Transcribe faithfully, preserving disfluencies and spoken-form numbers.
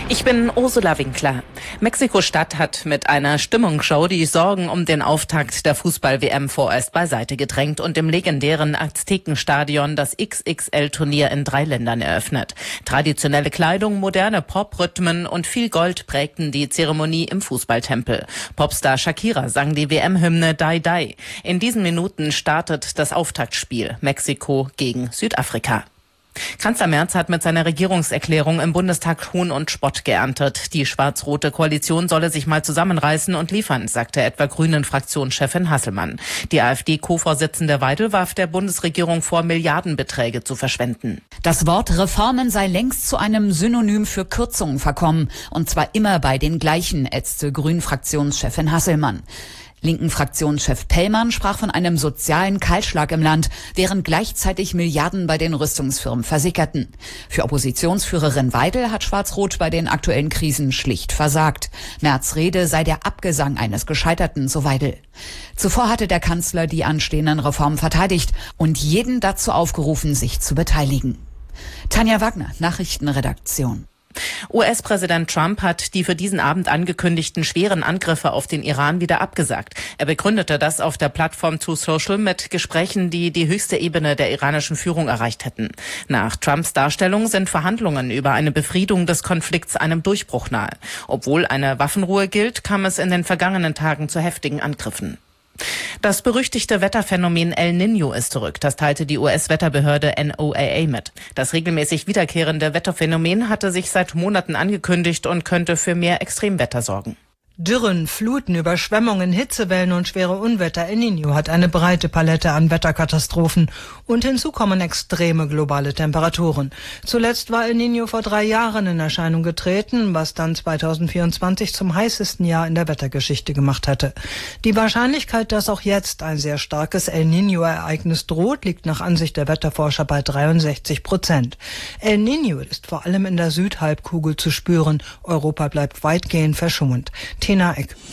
Ich bin Ursula Winkler. Mexiko-Stadt hat mit einer Stimmungsshow die Sorgen um den Auftakt der Fußball-W M vorerst beiseite gedrängt und im legendären Aztekenstadion das X X L-Turnier in drei Ländern eröffnet. Traditionelle Kleidung, moderne Pop-Rhythmen und viel Gold prägten die Zeremonie im Fußballtempel. Popstar Shakira sang die W M-Hymne Die Die. In diesen Minuten startet das Auftaktspiel Mexiko gegen Südafrika. Kanzler Merz hat mit seiner Regierungserklärung im Bundestag Hohn und Spott geerntet. Die schwarz-rote Koalition solle sich mal zusammenreißen und liefern, sagte etwa Grünen-Fraktionschefin Hasselmann. Die AfD-Co-Vorsitzende Weidel warf der Bundesregierung vor, Milliardenbeträge zu verschwenden. Das Wort Reformen sei längst zu einem Synonym für Kürzungen verkommen. Und zwar immer bei den gleichen, ätzte Grünen-Fraktionschefin Hasselmann. Linken Fraktionschef Pellmann sprach von einem sozialen Kahlschlag im Land, während gleichzeitig Milliarden bei den Rüstungsfirmen versickerten. Für Oppositionsführerin Weidel hat Schwarz-Rot bei den aktuellen Krisen schlicht versagt. Merz' Rede sei der Abgesang eines Gescheiterten, so Weidel. Zuvor hatte der Kanzler die anstehenden Reformen verteidigt und jeden dazu aufgerufen, sich zu beteiligen. Tanja Wagner, Nachrichtenredaktion. U S-Präsident Trump hat die für diesen Abend angekündigten schweren Angriffe auf den Iran wieder abgesagt. Er begründete das auf der Plattform Truth Social mit Gesprächen, die die höchste Ebene der iranischen Führung erreicht hätten. Nach Trumps Darstellung sind Verhandlungen über eine Befriedung des Konflikts einem Durchbruch nahe. Obwohl eine Waffenruhe gilt, kam es in den vergangenen Tagen zu heftigen Angriffen. Das berüchtigte Wetterphänomen El Niño ist zurück. Das teilte die U S-Wetterbehörde N O A A mit. Das regelmäßig wiederkehrende Wetterphänomen hatte sich seit Monaten angekündigt und könnte für mehr Extremwetter sorgen. Dürren, Fluten, Überschwemmungen, Hitzewellen und schwere Unwetter. El Niño hat eine breite Palette an Wetterkatastrophen. Und hinzu kommen extreme globale Temperaturen. Zuletzt war El Niño vor drei Jahren in Erscheinung getreten, was dann zweitausendvierundzwanzig zum heißesten Jahr in der Wettergeschichte gemacht hätte. Die Wahrscheinlichkeit, dass auch jetzt ein sehr starkes El Niño-Ereignis droht, liegt nach Ansicht der Wetterforscher bei dreiundsechzig Prozent. El Niño ist vor allem in der Südhalbkugel zu spüren. Europa bleibt weitgehend verschont. Tina Eck.